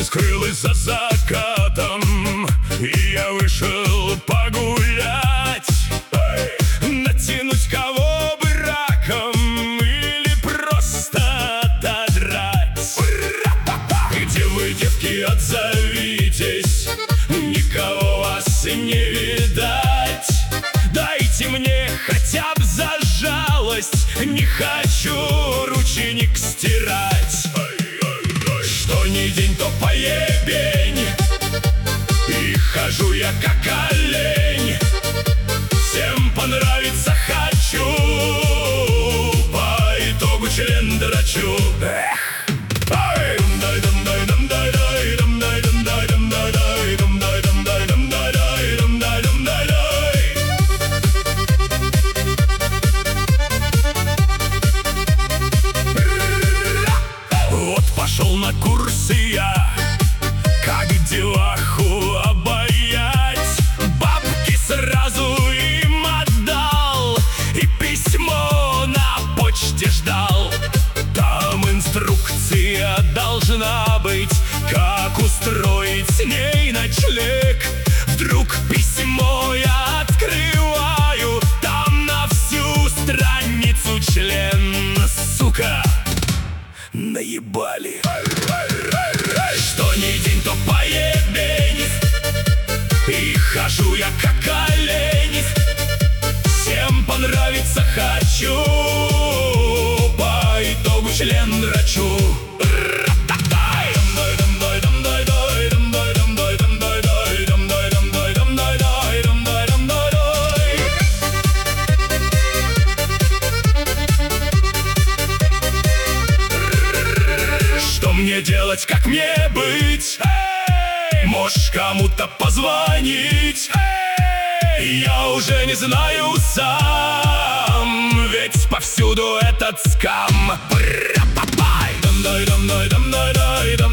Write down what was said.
скрылась за закатом, и я вышел погулять. Натянуть кого бы раком или просто отодрать. Где вы, девки, отзовитесь, никого вас не видать. Дайте мне хотя бы за жалость, не хочу рученик стирать. Что ни день, то поебень, и хожу я как олень. Всем понравится хочу, по итогу член дрочу. Вот пошел на курсы я, как деваху обаять. Бабки сразу им отдал, и письмо на почте ждал. Там инструкция должна быть, как устроить с ней ночлег. Вдруг письмо я открываю, там на всю страницу член, сука, наебали. Что ни день, то поебень, и хожу я как олень. Всем понравится хочу, по итогу член дрочу. Что мне делать, как мне быть? Можешь кому-то позвонить? Я уже не знаю сам, ведь повсюду этот скам.